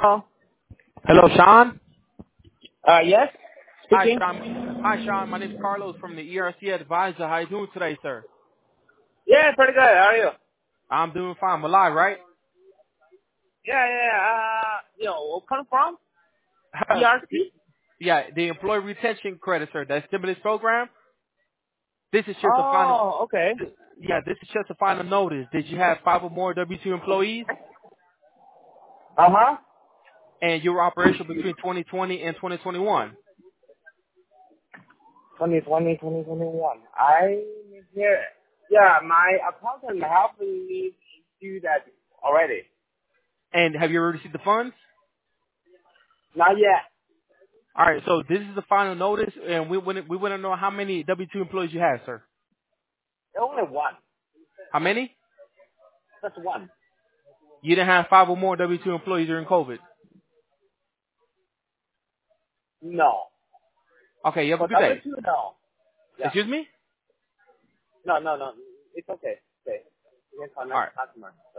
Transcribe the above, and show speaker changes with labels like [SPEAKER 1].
[SPEAKER 1] Oh.
[SPEAKER 2] Hello, Sean.
[SPEAKER 1] Yes.
[SPEAKER 2] Hi,
[SPEAKER 1] Speaking.
[SPEAKER 2] Sean. Hi, Sean. My name's Carlos from the ERC Advisor. How you doing today, sir?
[SPEAKER 1] Yeah, pretty good. How are you?
[SPEAKER 2] I'm doing fine. I'm alive, right?
[SPEAKER 1] Yeah. Where come from? ERC?
[SPEAKER 2] Yeah, the Employee Retention Credit, sir. That stimulus program. This is just a final.
[SPEAKER 1] Oh, okay.
[SPEAKER 2] Yeah, this is just a final notice. Did you have 5 or more W-2 employees,
[SPEAKER 1] Uh-huh.
[SPEAKER 2] and you were operational between 2020 and 2021?
[SPEAKER 1] 2020, 2021. I hear. Yeah, my accountant helped me do that already.
[SPEAKER 2] And have you ever received the funds?
[SPEAKER 1] Not yet.
[SPEAKER 2] All right, so this is the final notice, and we want to know how many W-2 employees you have, sir.
[SPEAKER 1] Only one.
[SPEAKER 2] How many?
[SPEAKER 1] Just one.
[SPEAKER 2] You didn't have 5 or more W-2 employees during COVID.
[SPEAKER 1] No.
[SPEAKER 2] Okay, you have a
[SPEAKER 1] For
[SPEAKER 2] good day.
[SPEAKER 1] W2, no. Yeah.
[SPEAKER 2] Excuse me?
[SPEAKER 1] No. It's okay. Okay. You can
[SPEAKER 2] All
[SPEAKER 1] connect
[SPEAKER 2] right.
[SPEAKER 1] customer.